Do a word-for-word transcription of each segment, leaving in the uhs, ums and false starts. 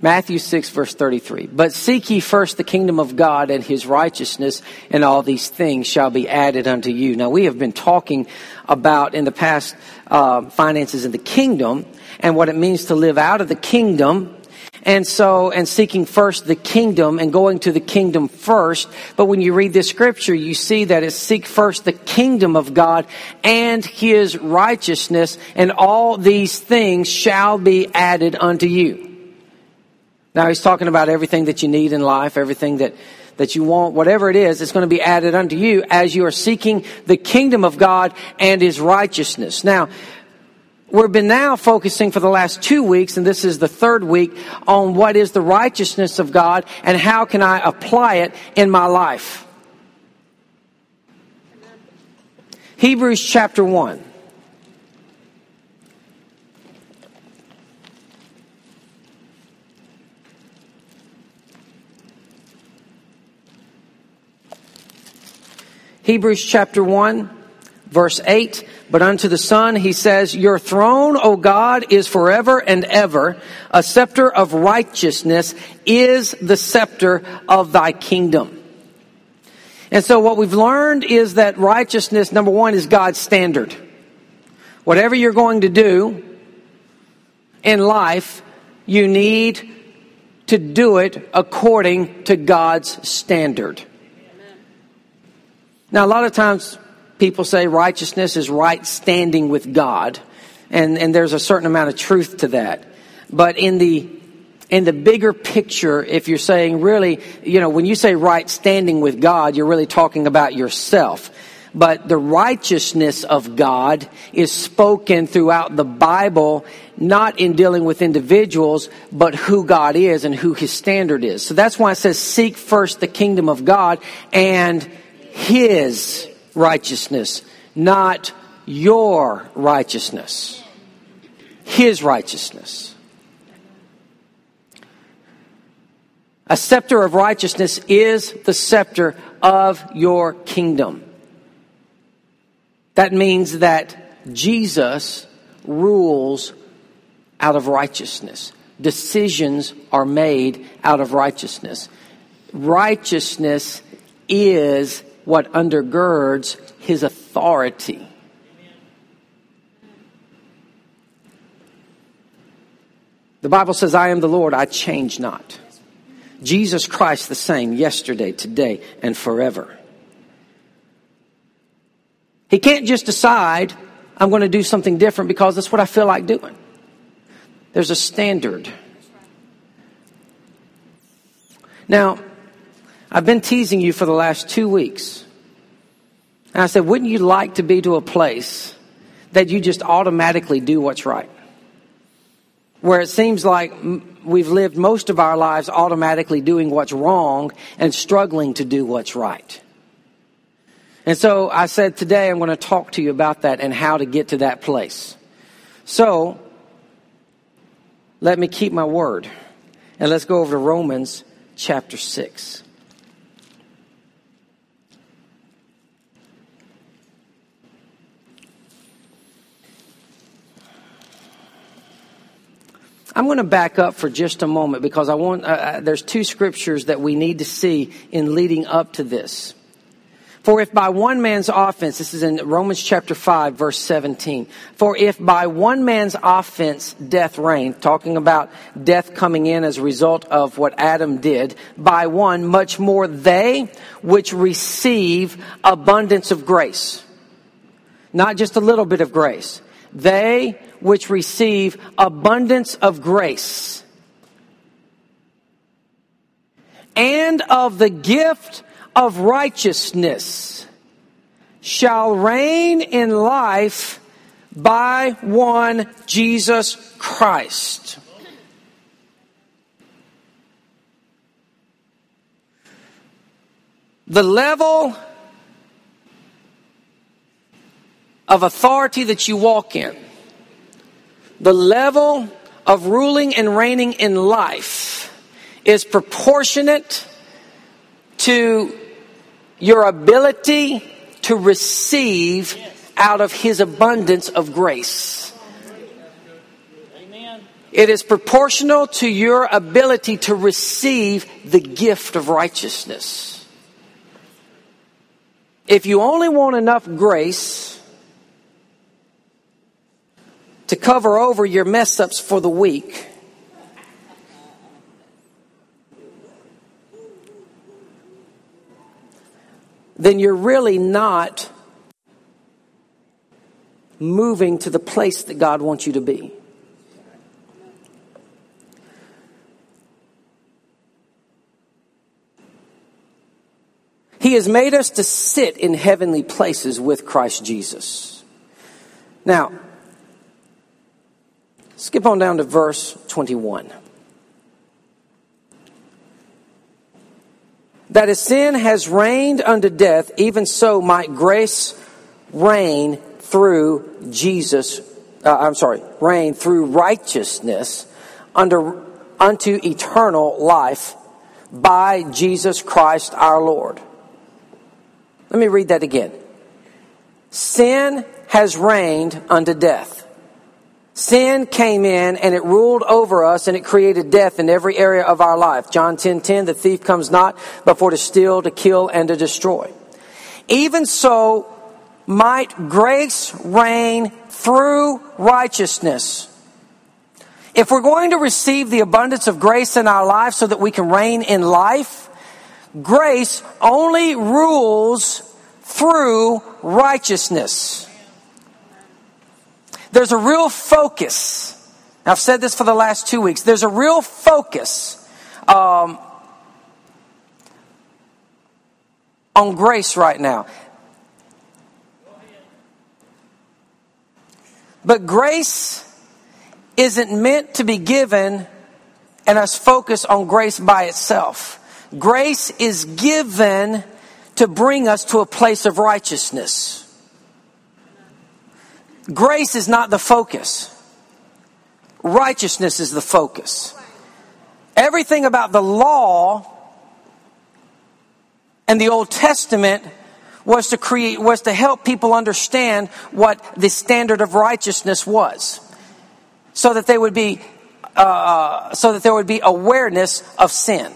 Matthew six, verse thirty-three. But seek ye first the kingdom of God and his righteousness, and all these things shall be added unto you. Now, we have been talking about in the past uh, finances in the kingdom and what it means to live out of the kingdom. And so, and seeking first the kingdom and going to the kingdom first. But when you read this scripture, you see that it's seek first the kingdom of God and his righteousness, and all these things shall be added unto you. Now, he's talking about everything that you need in life, everything that, that you want, whatever it is, it's going to be added unto you as you are seeking the kingdom of God and his righteousness. Now, we've been now focusing for the last two weeks, and this is the third week, on what is the righteousness of God and how can I apply it in my life. Hebrews chapter one. Hebrews chapter one, verse eight. But unto the Son, he says, your throne, O God, is forever and ever. A scepter of righteousness is the scepter of thy kingdom. And so what we've learned is that righteousness, number one, is God's standard. Whatever you're going to do in life, you need to do it according to God's standard. Now, a lot of times people say righteousness is right standing with God, and, and there's a certain amount of truth to that. But in the in the bigger picture, if you're saying really, you know, when you say right standing with God, you're really talking about yourself. But the righteousness of God is spoken throughout the Bible, not in dealing with individuals, but who God is and who his standard is. So that's why it says seek first the kingdom of God and his righteousness, not your righteousness. His righteousness. A scepter of righteousness is the scepter of your kingdom. That means that Jesus rules out of righteousness. Decisions are made out of righteousness. Righteousness is what undergirds his authority. The Bible says, I am the Lord, I change not. Jesus Christ the same yesterday, today, and forever. He can't just decide, I'm going to do something different because that's what I feel like doing. There's a standard. Now, I've been teasing you for the last two weeks. And I said, wouldn't you like to be to a place that you just automatically do what's right? Where it seems like we've lived most of our lives automatically doing what's wrong and struggling to do what's right. And so I said today I'm going to talk to you about that and how to get to that place. So let me keep my word. And let's go over to Romans chapter six. I'm going to back up for just a moment because I want. Uh, there's two scriptures that we need to see in leading up to this. For if by one man's offense, this is in Romans chapter five, verse seventeen. For if by one man's offense death reigned, talking about death coming in as a result of what Adam did, by one, much more they which receive abundance of grace. Not just a little bit of grace. They which receive abundance of grace and of the gift of righteousness shall reign in life by one Jesus Christ. The level of authority that you walk in, the level of ruling and reigning in life is proportionate to your ability to receive out of his abundance of grace. It is proportional to your ability to receive the gift of righteousness. If you only want enough grace to cover over your mess ups for the week, then you're really not moving to the place that God wants you to be. He has made us to sit in heavenly places with Christ Jesus. Now, skip on down to verse twenty-one. That as sin has reigned unto death, even so might grace reign through Jesus, uh, I'm sorry, reign through righteousness under, unto eternal life by Jesus Christ our Lord. Let me read that again. Sin has reigned unto death. Sin came in and it ruled over us and it created death in every area of our life. John ten ten, the thief comes not but for to steal, to kill, and to destroy. Even so might grace reign through righteousness. If we're going to receive the abundance of grace in our life so that we can reign in life, grace only rules through righteousness. There's a real focus. I've said this for the last two weeks. There's a real focus um, on grace right now. But grace isn't meant to be given and us focus on grace by itself. Grace is given to bring us to a place of righteousness. Grace is not the focus. Righteousness is the focus. Everything about the law and the Old Testament was to create, was to help people understand what the standard of righteousness was, so that they would be, uh, so that there would be awareness of sin.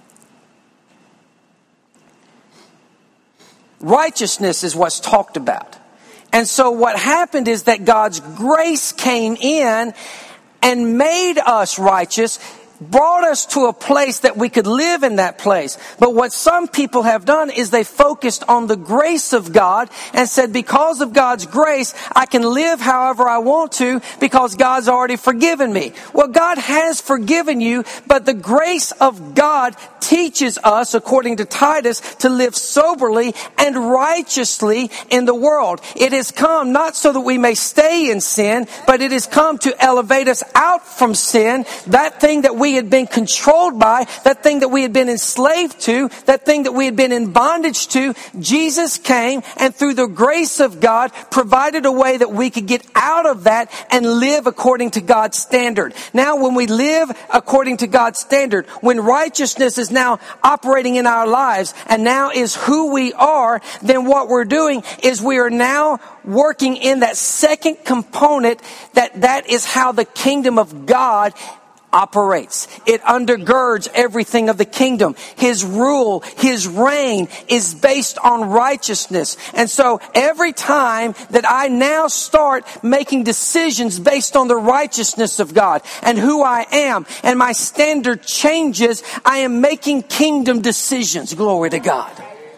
Righteousness is what's talked about. And so what happened is that God's grace came in and made us righteous, brought us to a place that we could live in that place. But what some people have done is they focused on the grace of God and said, because of God's grace, I can live however I want to because God's already forgiven me. Well, God has forgiven you, but the grace of God teaches us, according to Titus, to live soberly and righteously in the world. It has come not so that we may stay in sin, but it has come to elevate us out from sin, that thing that we had been controlled by, that thing that we had been enslaved to, that thing that we had been in bondage to. Jesus came and through the grace of God provided a way that we could get out of that and live according to God's standard. Now when we live according to God's standard, when righteousness is now operating in our lives and now is who we are, then what we're doing is we are now working in that second component, that that is how the kingdom of God operates. It undergirds everything of the kingdom. His rule, His reign is based on righteousness. And so every time that I now start making decisions based on the righteousness of God and who I am, and my standard changes, I am making kingdom decisions. Glory to God.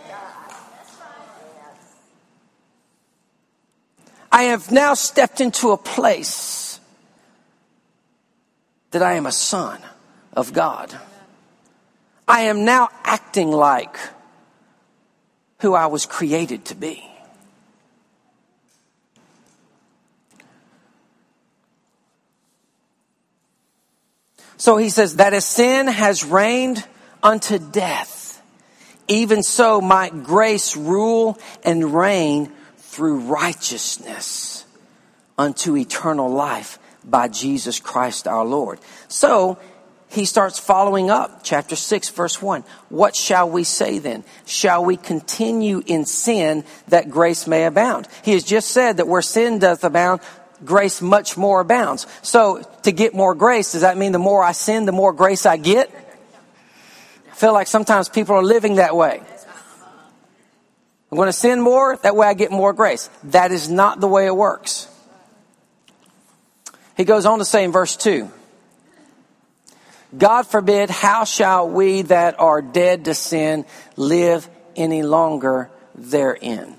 I have now stepped into a place that I am a son of God. I am now acting like who I was created to be. So he says that as sin has reigned unto death, even so might grace rule and reign through righteousness unto eternal life by Jesus Christ our Lord. So he starts following up, chapter six, verse one. What shall we say then? Shall we continue in sin that grace may abound? He has just said that where sin doth abound, grace much more abounds. So to get more grace, does that mean the more I sin, the more grace I get? I feel like sometimes people are living that way. I'm going to sin more, that way I get more grace. That is not the way it works. He goes on to say in verse two, God forbid, how shall we that are dead to sin live any longer therein?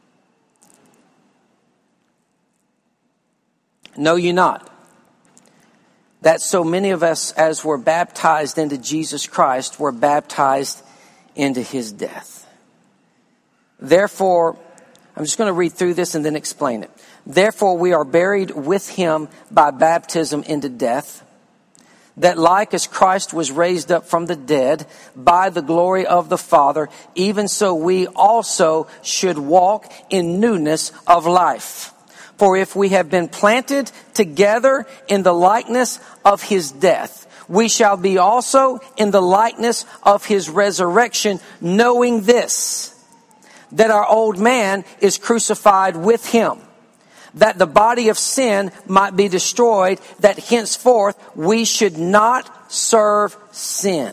Know you not that so many of us as were baptized into Jesus Christ were baptized into his death. Therefore, I'm just going to read through this and then explain it. Therefore, we are buried with him by baptism into death, that like as Christ was raised up from the dead by the glory of the Father, even so we also should walk in newness of life. For if we have been planted together in the likeness of his death, we shall be also in the likeness of his resurrection, knowing this, that our old man is crucified with him, that the body of sin might be destroyed, that henceforth we should not serve sin.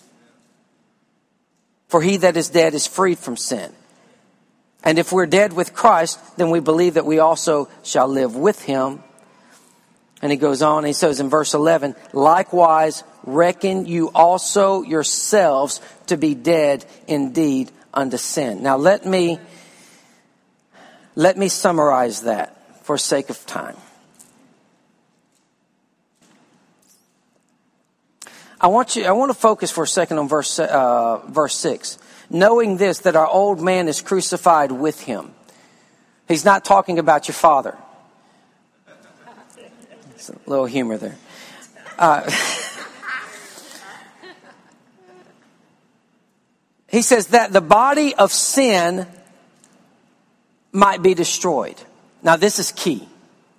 For he that is dead is freed from sin. And if we're dead with Christ, then we believe that we also shall live with him. And he goes on, he says in verse eleven, likewise reckon you also yourselves to be dead indeed unto sin. Now let me, let me summarize that for sake of time. I want you, I want to focus for a second on verse, uh, verse six. Knowing this, that our old man is crucified with him. He's not talking about your father. It's a little humor there. Uh, he says that the body of sin might be destroyed. Now this is key.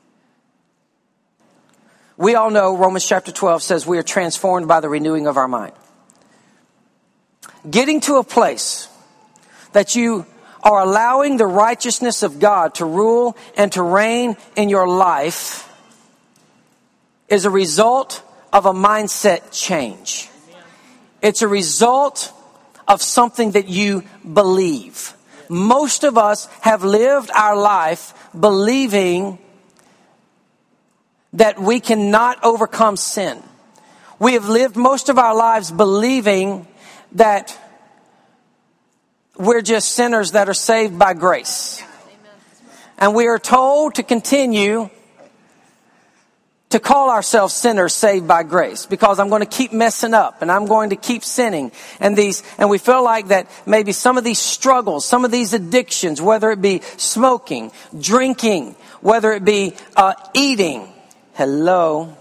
We all know Romans chapter twelve says we are transformed by the renewing of our mind. Getting to a place that you are allowing the righteousness of God to rule and to reign in your life is a result of a mindset change. It's a result of something that you believe. Most of us have lived our life believing that we cannot overcome sin. We have lived most of our lives believing that we're just sinners that are saved by grace. And we are told to continue to call ourselves sinners saved by grace, because I'm going to keep messing up and I'm going to keep sinning. And these, and we feel like that maybe some of these struggles, some of these addictions, whether it be smoking, drinking, whether it be uh, eating, hello,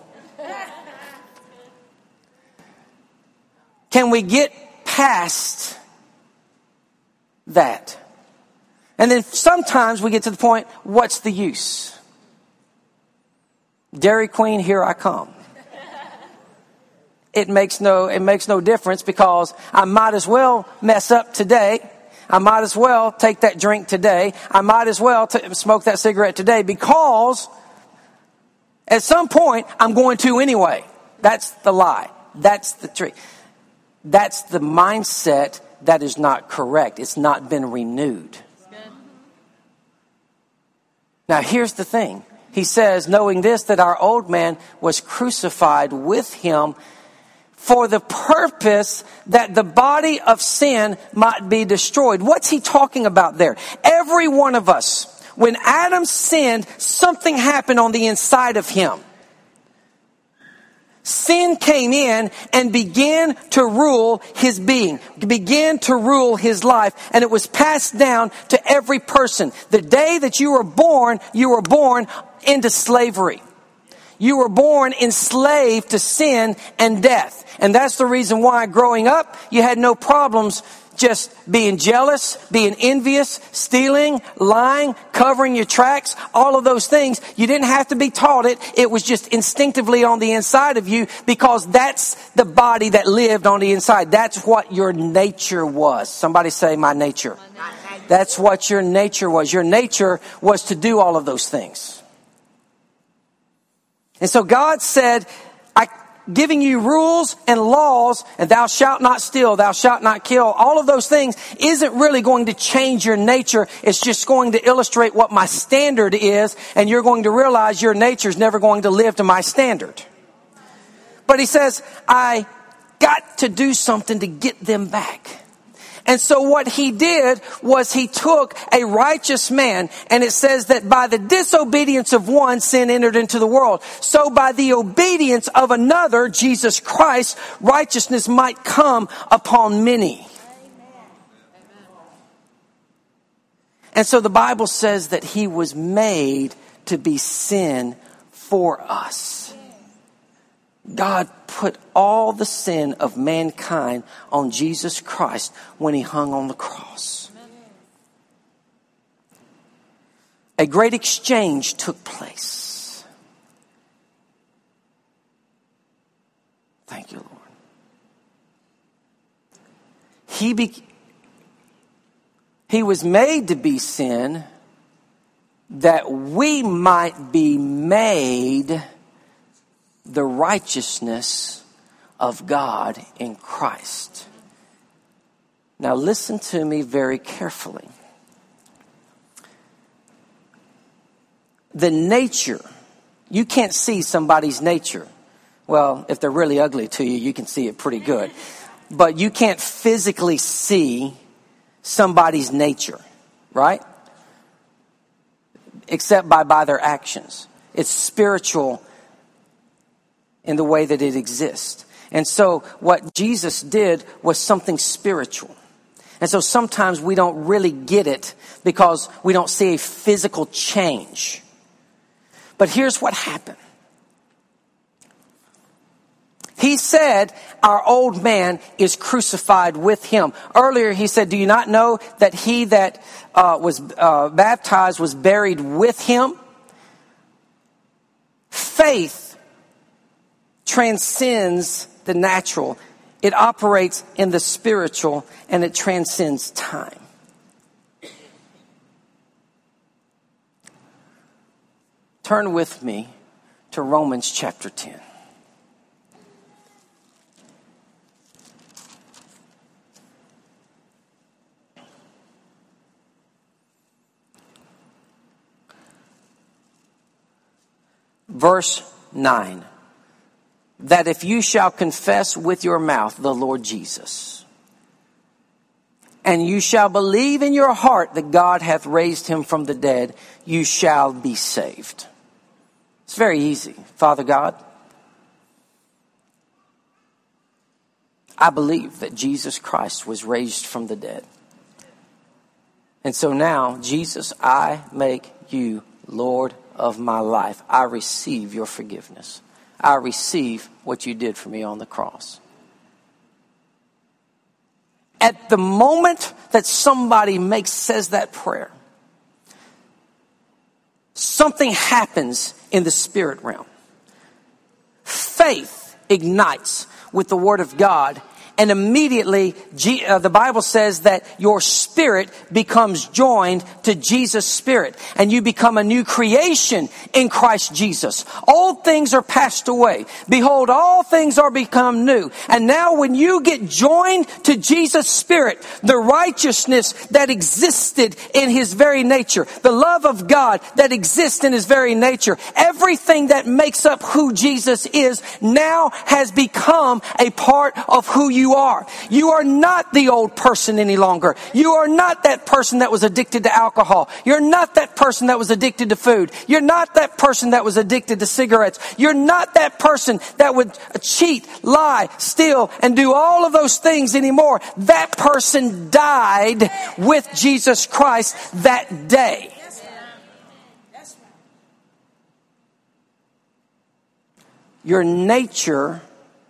can we get past that? And then sometimes we get to the point, what's the use? Dairy Queen, here I come. It makes no, it makes no difference, because I might as well mess up today. I might as well take that drink today. I might as well t- smoke that cigarette today, because at some point I'm going to anyway. That's the lie. That's the trick. That's the mindset that is not correct. It's not been renewed. Now here's the thing. He says, knowing this, that our old man was crucified with him for the purpose that the body of sin might be destroyed. What's he talking about there? Every one of us, when Adam sinned, something happened on the inside of him. Sin came in and began to rule his being, began to rule his life, and it was passed down to every person. The day that you were born, you were born into slavery. You were born enslaved to sin and death. And that's the reason why growing up, you had no problems just being jealous, being envious, stealing, lying, covering your tracks, all of those things. You didn't have to be taught it. It was just instinctively on the inside of you, because that's the body that lived on the inside. That's what your nature was. Somebody say, my nature. That's what your nature was. Your nature was to do all of those things. And so God said, I giving you rules and laws, and thou shalt not steal, thou shalt not kill, all of those things isn't really going to change your nature. It's just going to illustrate what my standard is, and you're going to realize your nature is never going to live to my standard. But he says, I got to do something to get them back. And so what he did was he took a righteous man, and it says that by the disobedience of one, sin entered into the world. So by the obedience of another, Jesus Christ, righteousness might come upon many. And so the Bible says that he was made to be sin for us. God put all the sin of mankind on Jesus Christ when he hung on the cross. A great exchange took place. Thank you, Lord. He be, he was made to be sin that we might be made the righteousness of God in Christ. Now listen to me very carefully. The nature, you can't see somebody's nature. Well, if they're really ugly to you, you can see it pretty good. But you can't physically see somebody's nature, right? Except by, by their actions. It's spiritual in the way that it exists. And so what Jesus did was something spiritual. And so sometimes we don't really get it because we don't see a physical change. But here's what happened. He said, our old man is crucified with him. Earlier he said, do you not know that he that uh, was uh, baptized was buried with him? Faith transcends the natural. It operates in the spiritual, and it transcends time. Turn with me to Romans chapter ten. Verse nine. That if you shall confess with your mouth the Lord Jesus, and you shall believe in your heart that God hath raised him from the dead, you shall be saved. It's very easy. Father God, I believe that Jesus Christ was raised from the dead. And so now, Jesus, I make you Lord of my life. I receive your forgiveness. I receive what you did for me on the cross. At the moment that somebody makes, says that prayer, something happens in the spirit realm. Faith ignites with the word of God. And immediately, uh, the Bible says that your spirit becomes joined to Jesus' spirit. And you become a new creation in Christ Jesus. Old things are passed away. Behold, all things are become new. And now when you get joined to Jesus' spirit, the righteousness that existed in his very nature, the love of God that exists in his very nature, everything that makes up who Jesus is now has become a part of who you are. You are not the old person any longer. You are not that person that was addicted to alcohol. You're not that person that was addicted to food. You're not that person that was addicted to cigarettes. You're not that person that would cheat, lie, steal, and do all of those things anymore. That person died with Jesus Christ that day. Your nature,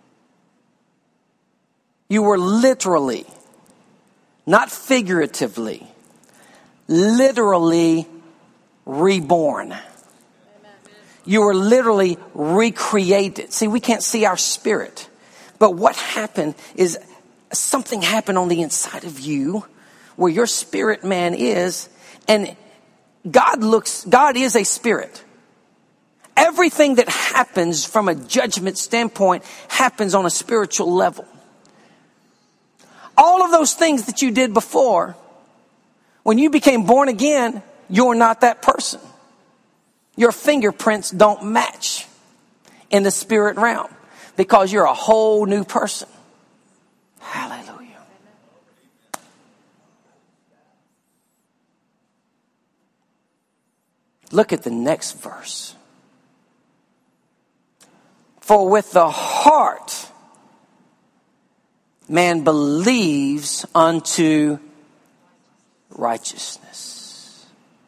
you were literally, not figuratively, literally reborn. You were literally recreated. See, we can't see our spirit. But what happened is something happened on the inside of you where your spirit man is. And God looks, God is a spirit. Everything that happens from a judgment standpoint happens on a spiritual level. All of those things that you did before, when you became born again, you're not that person. Your fingerprints don't match in the spirit realm because you're a whole new person. Hallelujah. Look at the next verse. For with the heart man believes unto righteousness.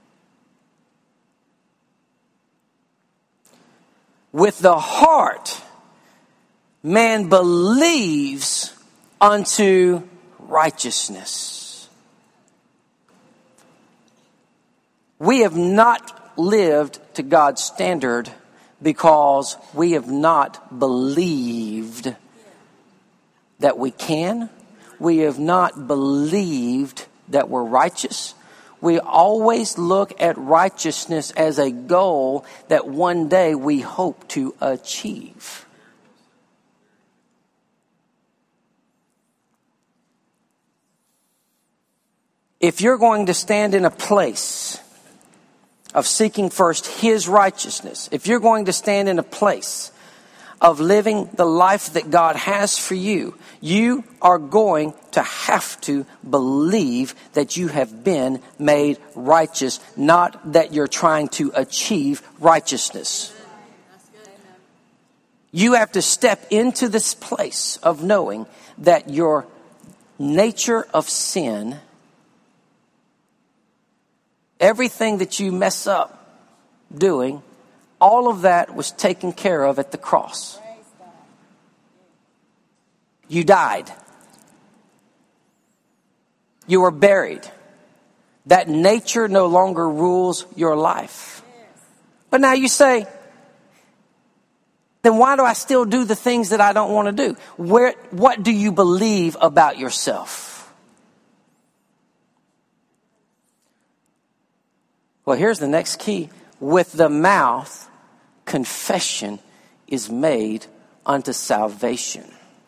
With the heart man believes unto righteousness. We have not lived to God's standard because we have not believed that we can. We have not believed that we're righteous. We always look at righteousness as a goal that one day we hope to achieve. If you're going to stand in a place of seeking first His righteousness, if you're going to stand in a place of living the life that God has for you, you are going to have to believe that you have been made righteous, not that you're trying to achieve righteousness. You have to step into this place of knowing that your nature of sin, everything that you mess up doing, all of that was taken care of at the cross. You died. You were buried. That nature no longer rules your life. But now you say, then why do I still do the things that I don't want to do? Where, what do you believe about yourself? Well, here's the next key. With the mouth, confession is made unto salvation.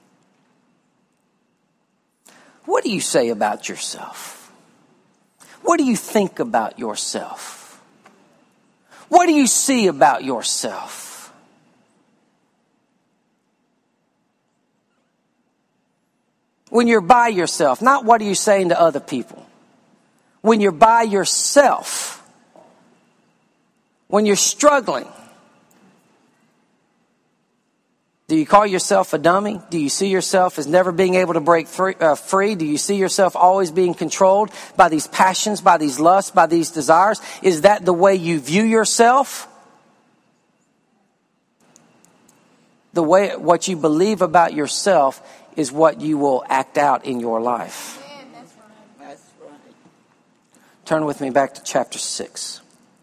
What do you say about yourself? What do you think about yourself? What do you see about yourself? When you're by yourself, not what are you saying to other people. When you're by yourself, when you're struggling, do you call yourself a dummy? Do you see yourself as never being able to break free? Uh, free? Do you see yourself always being controlled by these passions, by these lusts, by these desires? Is that the way you view yourself? The way what you believe about yourself is what you will act out in your life. Yeah, that's right. That's right. Turn with me back to chapter six.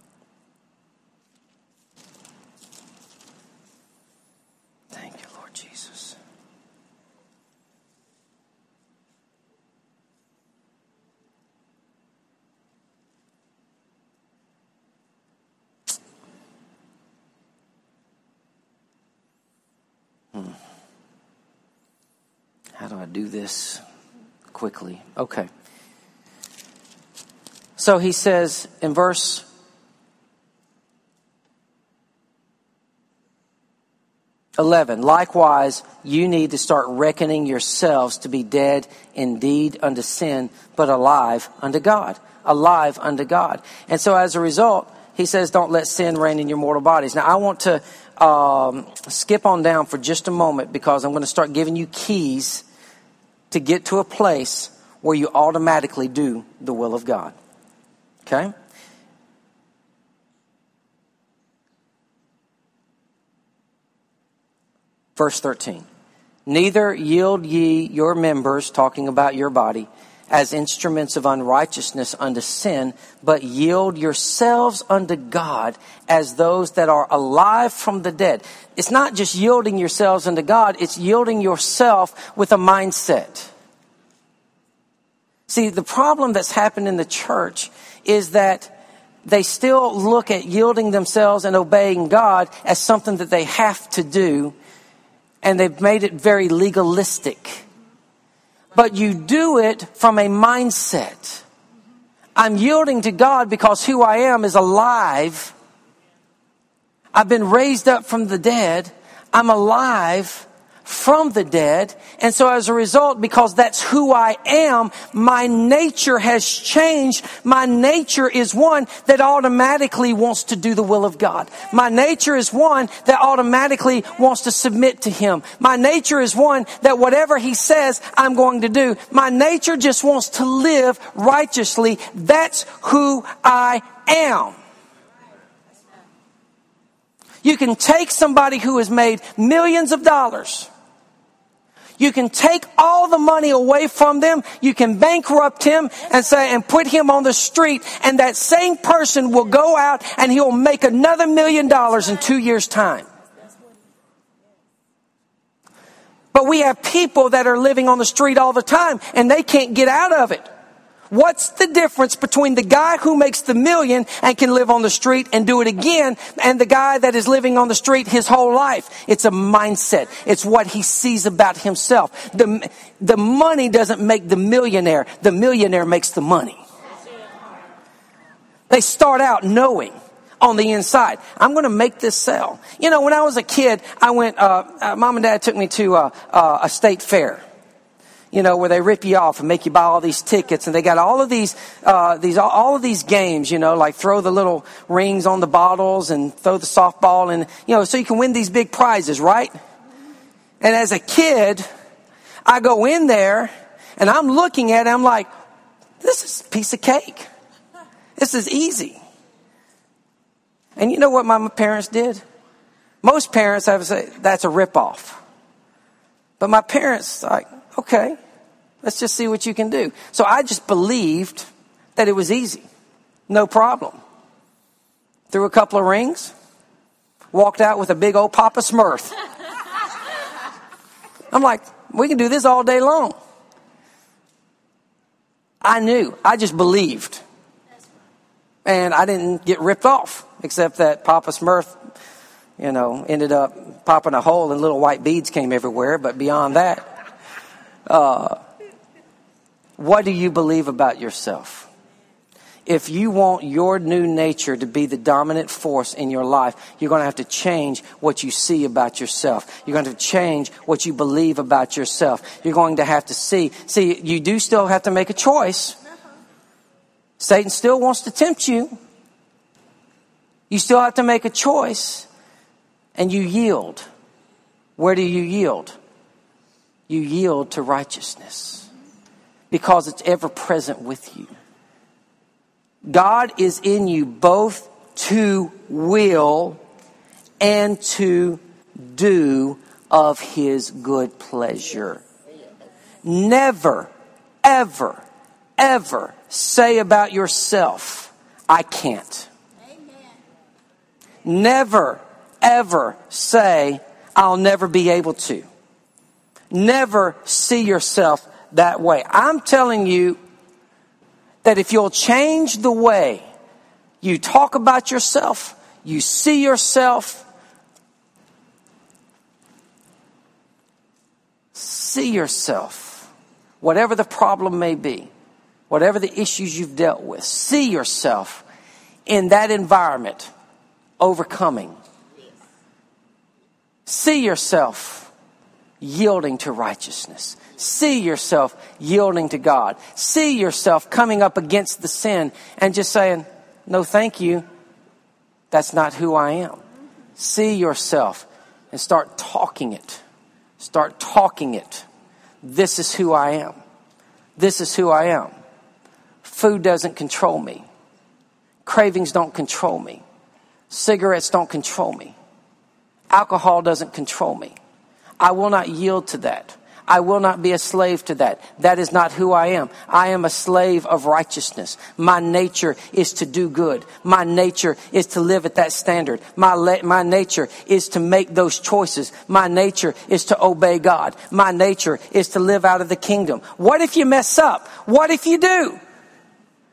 How do I do this quickly? Okay. So he says in verse eleven, likewise, you need to start reckoning yourselves to be dead indeed unto sin, but alive unto God. Alive unto God. And so as a result, he says, don't let sin reign in your mortal bodies. Now, I want to um, skip on down for just a moment because I'm going to start giving you keys to get to a place where you automatically do the will of God. Okay? Verse thirteen. Neither yield ye your members, talking about your body, as instruments of unrighteousness unto sin, but yield yourselves unto God as those that are alive from the dead. It's not just yielding yourselves unto God, it's yielding yourself with a mindset. See, the problem that's happened in the church is that they still look at yielding themselves and obeying God as something that they have to do. And they've made it very legalistic. But you do it from a mindset. I'm yielding to God because who I am is alive. I've been raised up from the dead. I'm alive from the dead. And so as a result, because that's who I am, my nature has changed. My nature is one that automatically wants to do the will of God. My nature is one that automatically wants to submit to Him. My nature is one that whatever He says, I'm going to do. My nature just wants to live righteously. That's who I am. You can take somebody who has made millions of dollars. You can take all the money away from them. You can bankrupt him and say, and put him on the street. And that same person will go out and he'll make another million dollars in two years' time. But we have people that are living on the street all the time and they can't get out of it. What's the difference between the guy who makes the million and can live on the street and do it again and the guy that is living on the street his whole life? It's a mindset. It's what he sees about himself. The, the money doesn't make the millionaire. The millionaire makes the money. They start out knowing on the inside, I'm going to make this sell. You know, when I was a kid, I went, uh, uh, mom and dad took me to uh, uh, a state fair. You know, where they rip you off and make you buy all these tickets, and they got all of these, uh, these, all of these games, you know, like throw the little rings on the bottles and throw the softball and, you know, so you can win these big prizes, right? And as a kid, I go in there and I'm looking at it, I'm like, this is a piece of cake. This is easy. And you know what my parents did? Most parents, I would say, that's a ripoff. But my parents, like, okay, let's just see what you can do. So I just believed that it was easy. No problem. Threw a couple of rings. Walked out with a big old Papa Smurf. I'm like, we can do this all day long. I knew. I just believed. And I didn't get ripped off. Except that Papa Smurf, you know, ended up popping a hole and little white beads came everywhere. But beyond that, Uh, what do you believe about yourself? If you want your new nature to be the dominant force in your life, you're going to have to change what you see about yourself. You're going to have to change what you believe about yourself. You're going to have to see. See, you do still have to make a choice. Satan still wants to tempt you. You still have to make a choice. And you yield. Where do you yield? You yield to righteousness because it's ever present with you. God is in you both to will and to do of His good pleasure. Never, ever, ever say about yourself, I can't. Never, ever say, I'll never be able to. Never see yourself that way. I'm telling you that if you'll change the way you talk about yourself, you see yourself, see yourself, whatever the problem may be, whatever the issues you've dealt with, see yourself in that environment overcoming. See yourself yielding to righteousness. See yourself yielding to God. See yourself coming up against the sin and just saying, no, thank you. That's not who I am. See yourself and start talking it. Start talking it. This is who I am. This is who I am. Food doesn't control me. Cravings don't control me. Cigarettes don't control me. Alcohol doesn't control me. I will not yield to that. I will not be a slave to that. That is not who I am. I am a slave of righteousness. My nature is to do good. My nature is to live at that standard. My la- my nature is to make those choices. My nature is to obey God. My nature is to live out of the kingdom. What if you mess up? What if you do?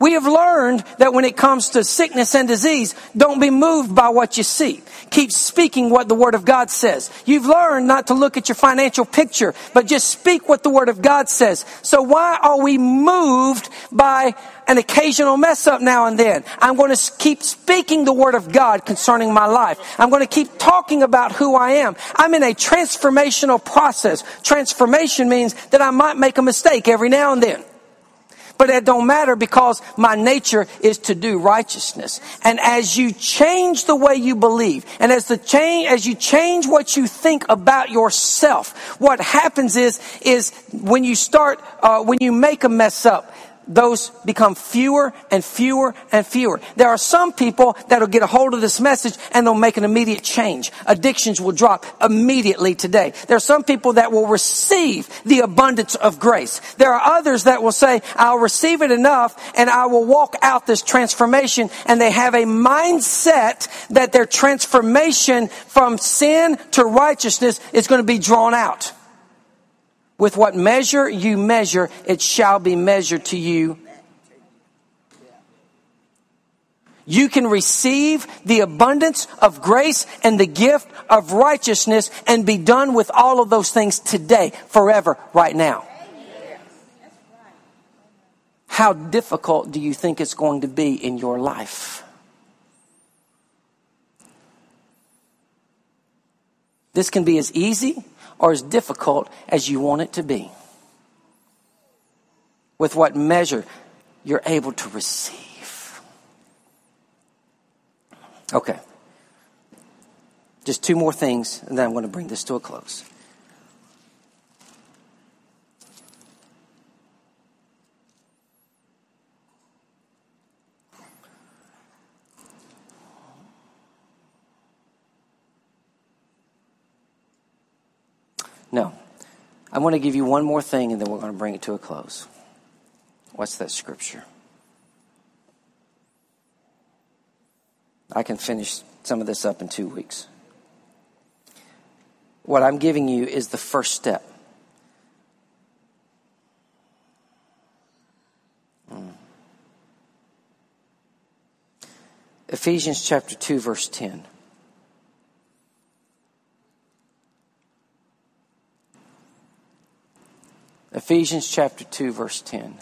We have learned that when it comes to sickness and disease, don't be moved by what you see. Keep speaking what the Word of God says. You've learned not to look at your financial picture, but just speak what the Word of God says. So why are we moved by an occasional mess up now and then? I'm going to keep speaking the Word of God concerning my life. I'm going to keep talking about who I am. I'm in a transformational process. Transformation means that I might make a mistake every now and then. But it don't matter because my nature is to do righteousness. And as you change the way you believe, and as the change, as you change what you think about yourself, what happens is, is when you start, uh, when you make a mess up, those become fewer and fewer and fewer. There are some people that'll get a hold of this message and they'll make an immediate change. Addictions will drop immediately today. There are some people that will receive the abundance of grace. There are others that will say, I'll receive it enough and I will walk out this transformation. And they have a mindset that their transformation from sin to righteousness is going to be drawn out. With what measure you measure, it shall be measured to you. You can receive the abundance of grace and the gift of righteousness and be done with all of those things today, forever, right now. How difficult do you think it's going to be in your life? This can be as easy or as difficult as you want it to be. With what measure you're able to receive. Okay. Just two more things, and then I'm going to bring this to a close. No. I want to give you one more thing and then we're going to bring it to a close. What's that scripture? I can finish some of this up in two weeks. What I'm giving you is the first step. Hmm. Ephesians chapter two, verse ten. Ephesians chapter two, verse ten.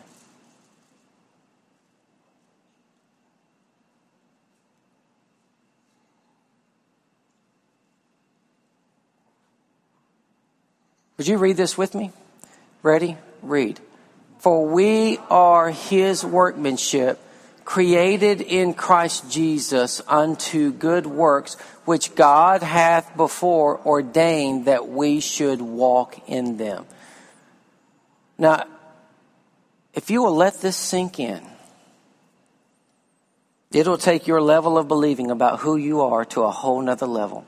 Would you read this with me? Ready? Read. For we are His workmanship, created in Christ Jesus unto good works, which God hath before ordained that we should walk in them. Now, if you will let this sink in, it'll take your level of believing about who you are to a whole nother level.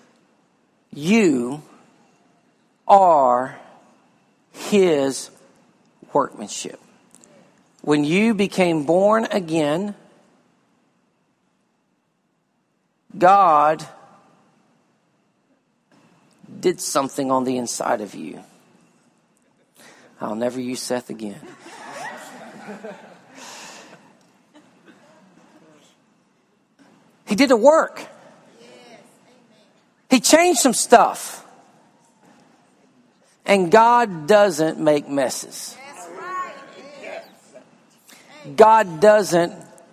You are His workmanship. When you became born again, God did something on the inside of you. I'll never use Seth again. He did the work. He changed some stuff. And God doesn't make messes. God doesn't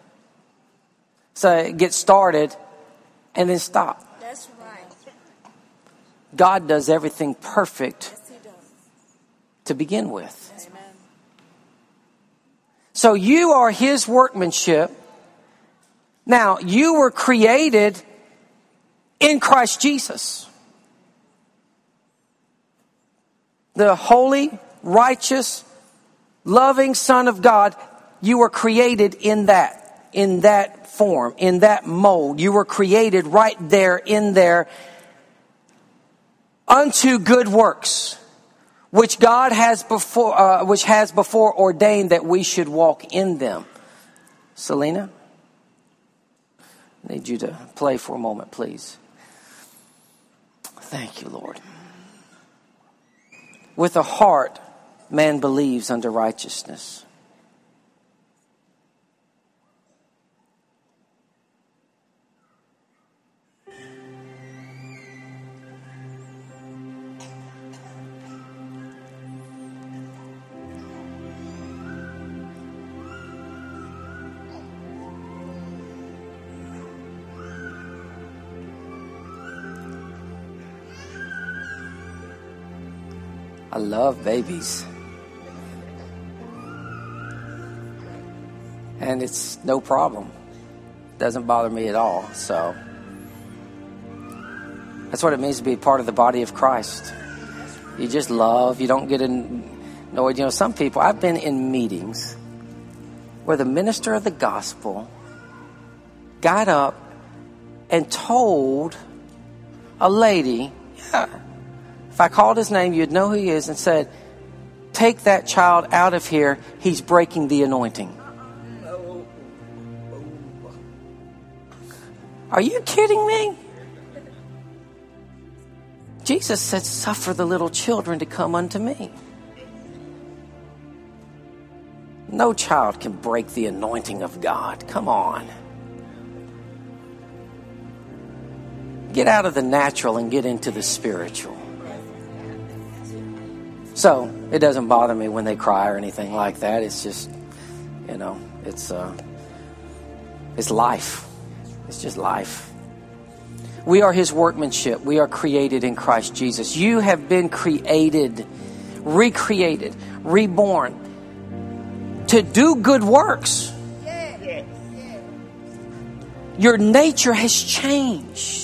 say get started and then stop. That's right. God does everything perfect to begin with. Amen. So you are His workmanship. Now, you were created in Christ Jesus. The holy, righteous, loving Son of God, you were created in that, in that form, in that mold. You were created right there, in there, unto good works, which God has before, uh, which has before ordained that we should walk in them. Selena, I need you to play for a moment, please. Thank you, Lord. With a heart, man believes unto righteousness. I love babies. And it's no problem. Doesn't bother me at all. So that's what it means to be part of the body of Christ. You just love. You don't get annoyed. You know, some people, I've been in meetings where the minister of the gospel got up and told a lady, yeah, if I called his name, you'd know who he is, and said, take that child out of here. He's breaking the anointing. Are you kidding me? Jesus said, suffer the little children to come unto me. No child can break the anointing of God. Come on. Get out of the natural and get into the spiritual. So, it doesn't bother me when they cry or anything like that. It's just, you know, it's uh, it's life. It's just life. We are His workmanship. We are created in Christ Jesus. You have been created, recreated, reborn to do good works. Your nature has changed.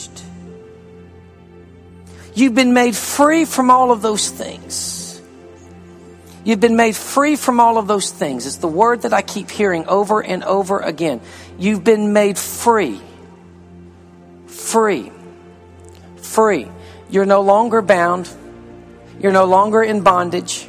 You've been made free from all of those things. You've been made free from all of those things. It's the word that I keep hearing over and over again. You've been made free. Free. Free. You're no longer bound. You're no longer in bondage.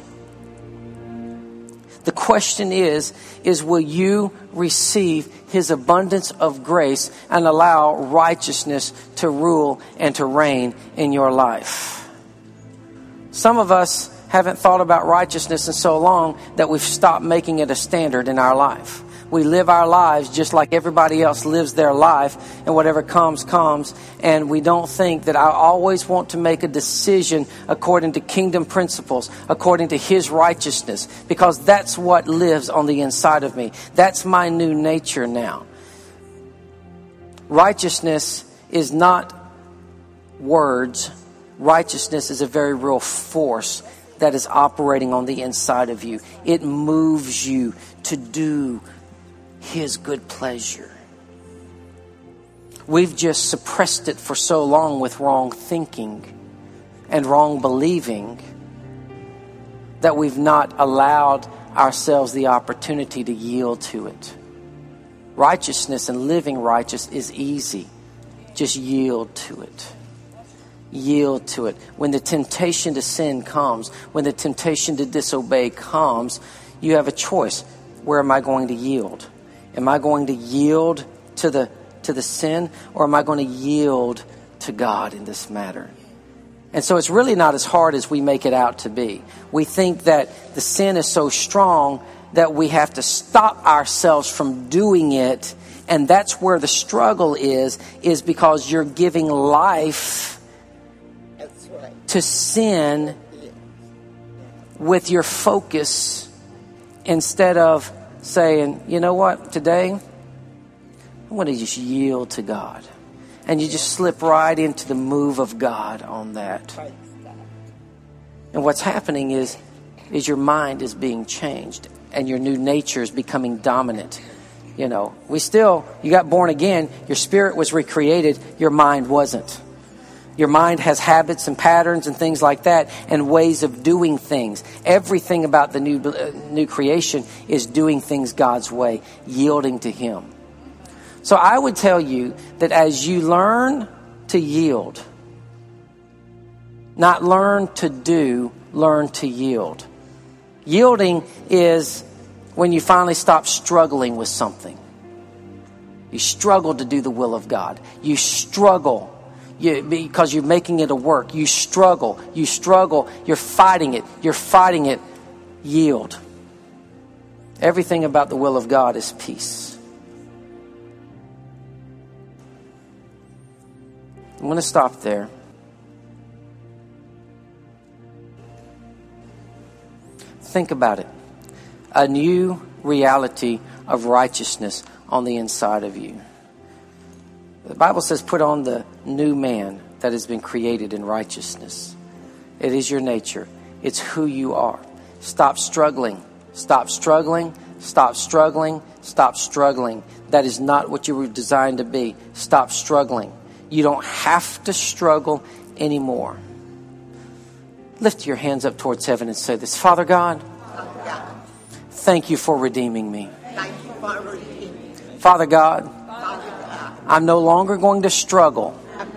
The question is, is will you receive His abundance of grace and allow righteousness to rule and to reign in your life? Some of us haven't thought about righteousness in so long that we've stopped making it a standard in our life. We live our lives just like everybody else lives their life, and whatever comes, comes. And we don't think that I always want to make a decision according to kingdom principles, according to His righteousness, because that's what lives on the inside of me. That's my new nature now. Righteousness is not words. Righteousness is a very real force that is operating on the inside of you. It moves you to do His good pleasure. We've just suppressed it for so long with wrong thinking and wrong believing that we've not allowed ourselves the opportunity to yield to it. Righteousness and living righteous is easy. Just yield to it. Yield to it. When the temptation to sin comes, when the temptation to disobey comes, you have a choice. Where am I going to yield? Am I going to yield to the to the sin, or am I going to yield to God in this matter? And so it's really not as hard as we make it out to be. We think that the sin is so strong that we have to stop ourselves from doing it, and that's where the struggle is, is because you're giving life That's right. to sin with your focus instead of saying, you know what, today I'm going to just yield to God. And you just slip right into the move of God on that. And what's happening is, is your mind is being changed and your new nature is becoming dominant. You know, we still, you got born again, your spirit was recreated, your mind wasn't. Your mind has habits and patterns and things like that, and ways of doing things. Everything about the new uh, new creation is doing things God's way, yielding to Him. So I would tell you that as you learn to yield, not learn to do, learn to yield. Yielding is when you finally stop struggling with something. You struggle to do the will of God. You struggle You, because you're making it a work. You struggle. You struggle. You're fighting it. You're fighting it. Yield. Everything about the will of God is peace. I'm going to stop there. Think about it. A new reality of righteousness on the inside of you. The Bible says, put on the new man that has been created in righteousness. It is your nature. It's who you are. Stop struggling. Stop struggling. Stop struggling. Stop struggling. That is not what you were designed to be. Stop struggling. You don't have to struggle anymore. Lift your hands up towards heaven and say this. Father God, thank you for redeeming me. Father God, I'm no longer going to struggle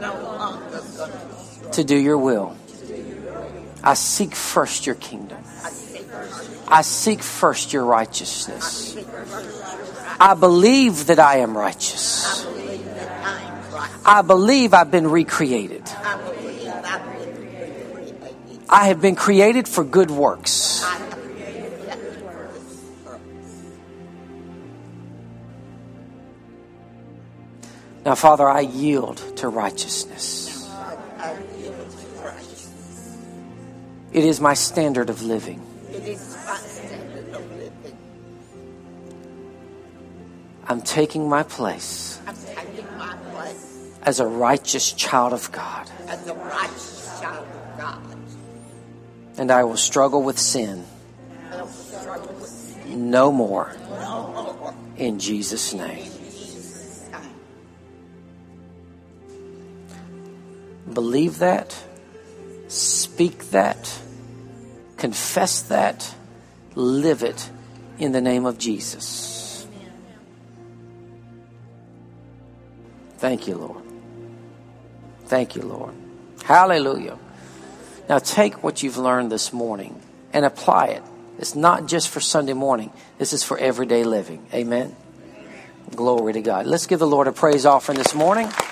to do your will. I seek first your kingdom. I seek first your righteousness. I believe that I am righteous. I believe I've been recreated. I have been created for good works. Now, Father, I yield to righteousness. It is my standard of living. I'm taking my place as a righteous child of God. And I will struggle with sin no more. In Jesus' name. Believe that. Speak that. Confess that. Live it in the name of Jesus. Thank you, Lord. Thank you, Lord. Hallelujah. Now take what you've learned this morning and apply it. It's not just for Sunday morning. This is for everyday living. Amen. Glory to God. Let's give the Lord a praise offering this morning.